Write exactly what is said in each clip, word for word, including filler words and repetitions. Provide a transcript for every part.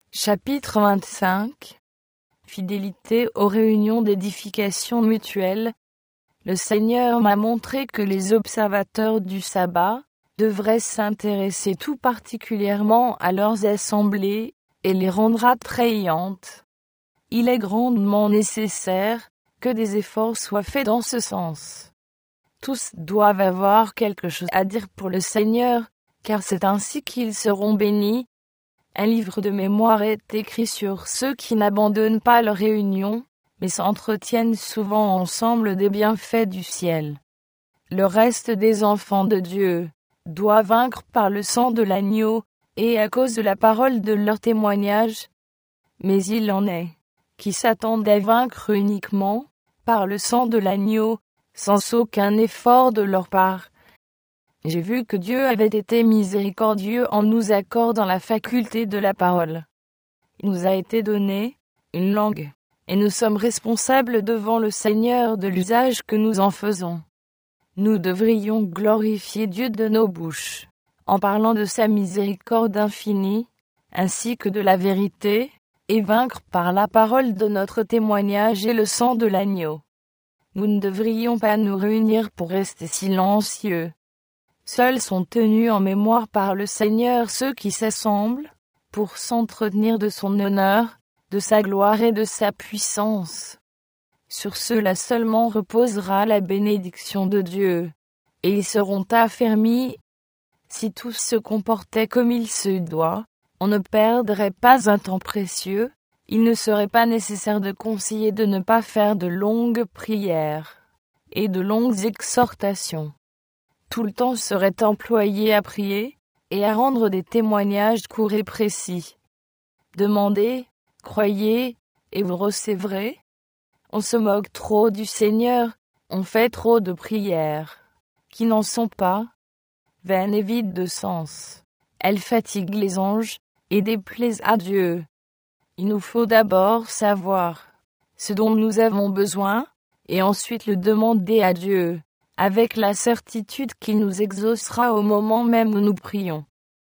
Chapitre vingt-cinq. Fidélité aux réunions d'édification mutuelle. Le Seigneur m'a montré que les observateurs du sabbat devraient s'intéresser tout particulièrement à leurs assemblées et les rendre attrayantes. Il est grandement nécessaire que des efforts soient faits dans ce sens. Tous doivent avoir quelque chose à dire pour le Seigneur, car c'est ainsi qu'ils seront bénis. Un livre de mémoire est écrit sur ceux qui n'abandonnent pas leur réunion, mais s'entretiennent souvent ensemble des bienfaits du ciel. Le reste des enfants de Dieu doit vaincre par le sang de l'agneau, et à cause de la parole de leur témoignage. Mais il en est qui s'attendent à vaincre uniquement par le sang de l'agneau, sans aucun effort de leur part. J'ai vu que Dieu avait été miséricordieux en nous accordant la faculté de la parole. Il nous a été donné une langue, et nous sommes responsables devant le Seigneur de l'usage que nous en faisons. Nous devrions glorifier Dieu de nos bouches, en parlant de sa miséricorde infinie, ainsi que de la vérité, et vaincre par la parole de notre témoignage et le sang de l'agneau. Nous ne devrions pas nous réunir pour rester silencieux. Seuls sont tenus en mémoire par le Seigneur ceux qui s'assemblent, pour s'entretenir de son honneur, de sa gloire et de sa puissance. Sur ceux-là seulement reposera la bénédiction de Dieu, et ils seront affermis. Si tous se comportaient comme il se doit, on ne perdrait pas un temps précieux. Il ne serait pas nécessaire de conseiller de ne pas faire de longues prières et de longues exhortations. Tout le temps serait employé à prier et à rendre des témoignages courts et précis. Demandez, croyez, et vous recevrez. On se moque trop du Seigneur, on fait trop de prières, qui n'en sont pas, vaines et vides de sens. Elles fatiguent les anges et déplaisent à Dieu. Il nous faut d'abord savoir ce dont nous avons besoin, et ensuite le demander à Dieu, avec la certitude qu'il nous exaucera au moment même où nous prions.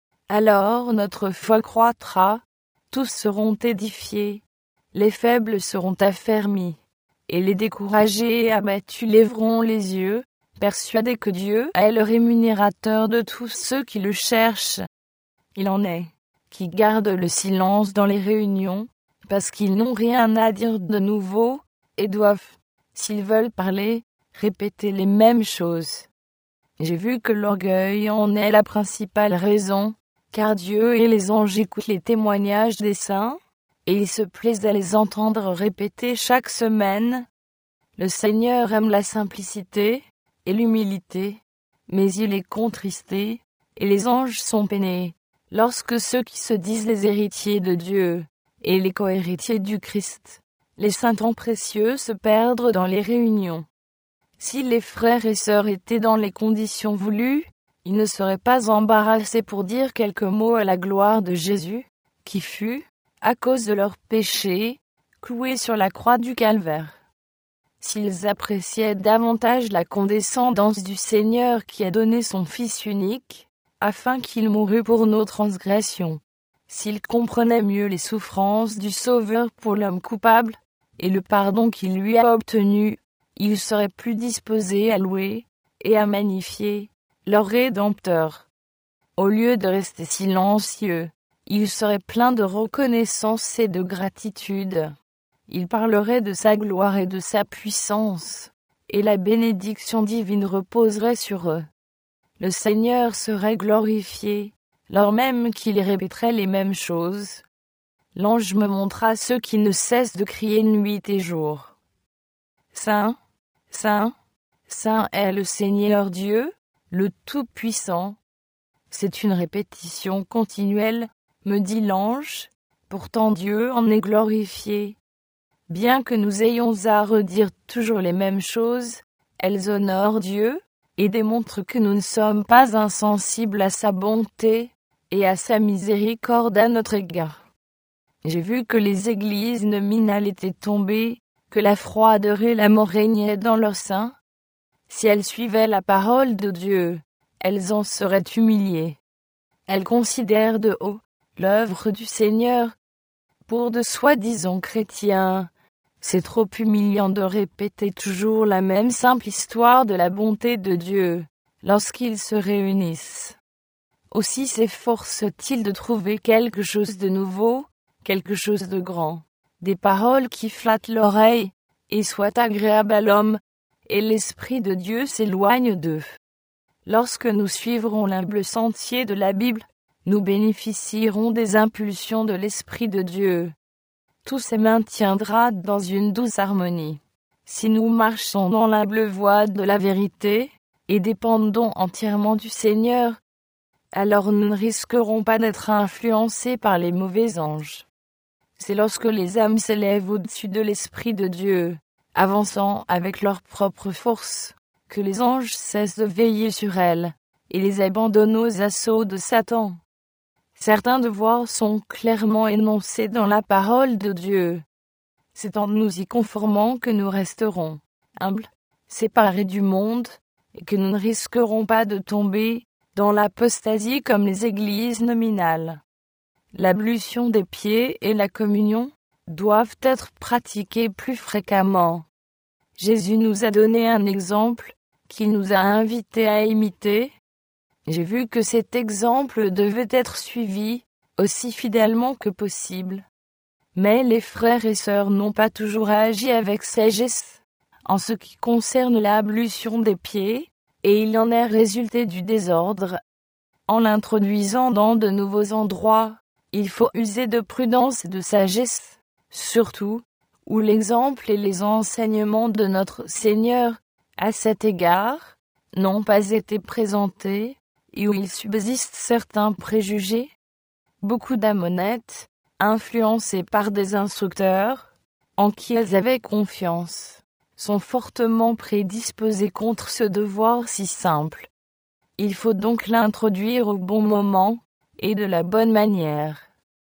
Alors notre foi croîtra, tous seront édifiés, les faibles seront affermis, et les découragés et abattus lèveront les yeux, persuadés que Dieu est le rémunérateur de tous ceux qui le cherchent. Il en est qui gardent le silence dans les réunions, parce qu'ils n'ont rien à dire de nouveau, et doivent, s'ils veulent parler, répéter les mêmes choses. J'ai vu que l'orgueil en est la principale raison, car Dieu et les anges écoutent les témoignages des saints, et ils se plaisent à les entendre répéter chaque semaine. Le Seigneur aime la simplicité et l'humilité, mais il est contristé, et les anges sont peinés, lorsque ceux qui se disent les héritiers de Dieu, et les co-héritiers du Christ, les saints temps précieux se perdent dans les réunions. Si les frères et sœurs étaient dans les conditions voulues, ils ne seraient pas embarrassés pour dire quelques mots à la gloire de Jésus, qui fut, à cause de leurs péchés, cloué sur la croix du calvaire. S'ils appréciaient davantage la condescendance du Seigneur qui a donné son Fils unique, afin qu'il mourût pour nos transgressions, s'ils comprenaient mieux les souffrances du Sauveur pour l'homme coupable, et le pardon qu'il lui a obtenu, ils seraient plus disposés à louer et à magnifier leur Rédempteur. Au lieu de rester silencieux, ils seraient pleins de reconnaissance et de gratitude. Ils parleraient de sa gloire et de sa puissance, et la bénédiction divine reposerait sur eux. Le Seigneur serait glorifié, lors même qu'il répéterait les mêmes choses. L'ange me montra ceux qui ne cessent de crier nuit et jour. Saint, Saint, Saint est le Seigneur Dieu, le Tout-Puissant. C'est une répétition continuelle, me dit l'ange, pourtant Dieu en est glorifié. Bien que nous ayons à redire toujours les mêmes choses, elles honorent Dieu, et démontrent que nous ne sommes pas insensibles à sa bonté, et à sa miséricorde à notre égard. J'ai vu que les églises nominales étaient tombées, que la froideur et la mort régnaient dans leur sein. Si elles suivaient la parole de Dieu, elles en seraient humiliées. Elles considèrent de haut l'œuvre du Seigneur, pour de soi-disant chrétiens. C'est trop humiliant de répéter toujours la même simple histoire de la bonté de Dieu, lorsqu'ils se réunissent. Aussi s'efforce-t-il de trouver quelque chose de nouveau, quelque chose de grand, des paroles qui flattent l'oreille, et soient agréables à l'homme, et l'Esprit de Dieu s'éloigne d'eux. Lorsque nous suivrons l'humble sentier de la Bible, nous bénéficierons des impulsions de l'Esprit de Dieu. Tout se maintiendra dans une douce harmonie. Si nous marchons dans l'humble voie de la vérité, et dépendons entièrement du Seigneur, alors nous ne risquerons pas d'être influencés par les mauvais anges. C'est lorsque les âmes s'élèvent au-dessus de l'Esprit de Dieu, avançant avec leur propre force, que les anges cessent de veiller sur elles, et les abandonnent aux assauts de Satan. Certains devoirs sont clairement énoncés dans la parole de Dieu. C'est en nous y conformant que nous resterons humbles, séparés du monde, et que nous ne risquerons pas de tomber dans l'apostasie comme les églises nominales. L'ablution des pieds et la communion doivent être pratiquées plus fréquemment. Jésus nous a donné un exemple qu'il nous a invités à imiter. J'ai vu que cet exemple devait être suivi aussi fidèlement que possible. Mais les frères et sœurs n'ont pas toujours agi avec sagesse en ce qui concerne l'ablution des pieds, et il en est résulté du désordre. En l'introduisant dans de nouveaux endroits, il faut user de prudence et de sagesse, surtout où l'exemple et les enseignements de notre Seigneur, à cet égard, n'ont pas été présentés, et où il subsiste certains préjugés. Beaucoup d'Ammonites, influencés par des instructeurs, en qui elles avaient confiance, sont fortement prédisposés contre ce devoir si simple. Il faut donc l'introduire au bon moment, et de la bonne manière.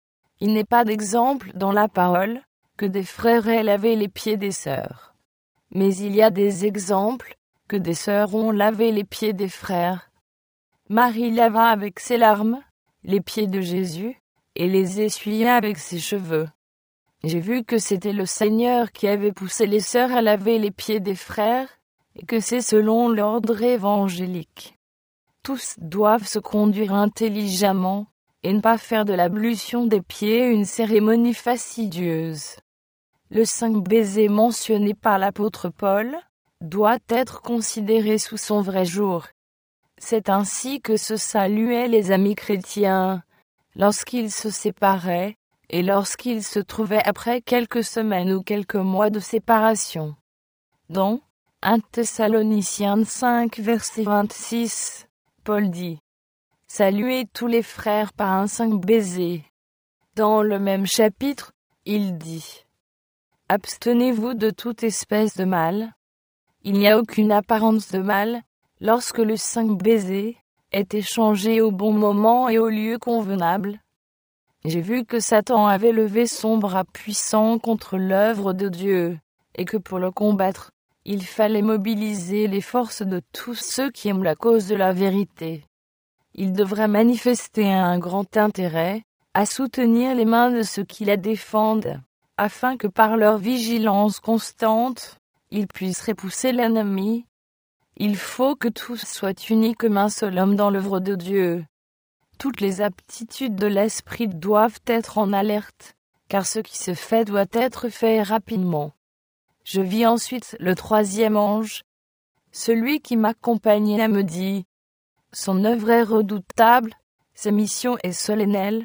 Il n'est pas d'exemple dans la parole que des frères aient lavé les pieds des sœurs. Mais il y a des exemples que des sœurs ont lavé les pieds des frères. Marie lava avec ses larmes les pieds de Jésus et les essuya avec ses cheveux. J'ai vu que c'était le Seigneur qui avait poussé les sœurs à laver les pieds des frères et que c'est selon l'ordre évangélique. Tous doivent se conduire intelligemment et ne pas faire de l'ablution des pieds une cérémonie fastidieuse. Le cinq baiser mentionné par l'apôtre Paul doit être considéré sous son vrai jour. C'est ainsi que se saluaient les amis chrétiens, lorsqu'ils se séparaient et lorsqu'ils se trouvaient après quelques semaines ou quelques mois de séparation. Dans un Thessaloniciens cinq verset vingt-six, Paul dit « Saluez tous les frères par un cinq baiser ». Dans le même chapitre, il dit « Abstenez-vous de toute espèce de mal ». Il n'y a aucune apparence de mal lorsque le cinq baiser est échangé au bon moment et au lieu convenable. J'ai vu que Satan avait levé son bras puissant contre l'œuvre de Dieu, et que pour le combattre, il fallait mobiliser les forces de tous ceux qui aiment la cause de la vérité. Il devrait manifester un grand intérêt à soutenir les mains de ceux qui la défendent, afin que par leur vigilance constante, ils puissent repousser l'ennemi. Il faut que tous soient unis comme un seul homme dans l'œuvre de Dieu. Toutes les aptitudes de l'esprit doivent être en alerte, car ce qui se fait doit être fait rapidement. Je vis ensuite le troisième ange. Celui qui m'accompagnait me dit « Son œuvre est redoutable, sa mission est solennelle.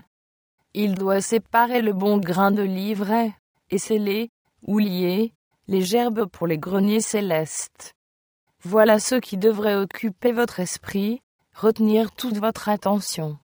Il doit séparer le bon grain de l'ivraie, et sceller, ou lier, les gerbes pour les greniers célestes. Voilà ce qui devrait occuper votre esprit, retenir toute votre attention.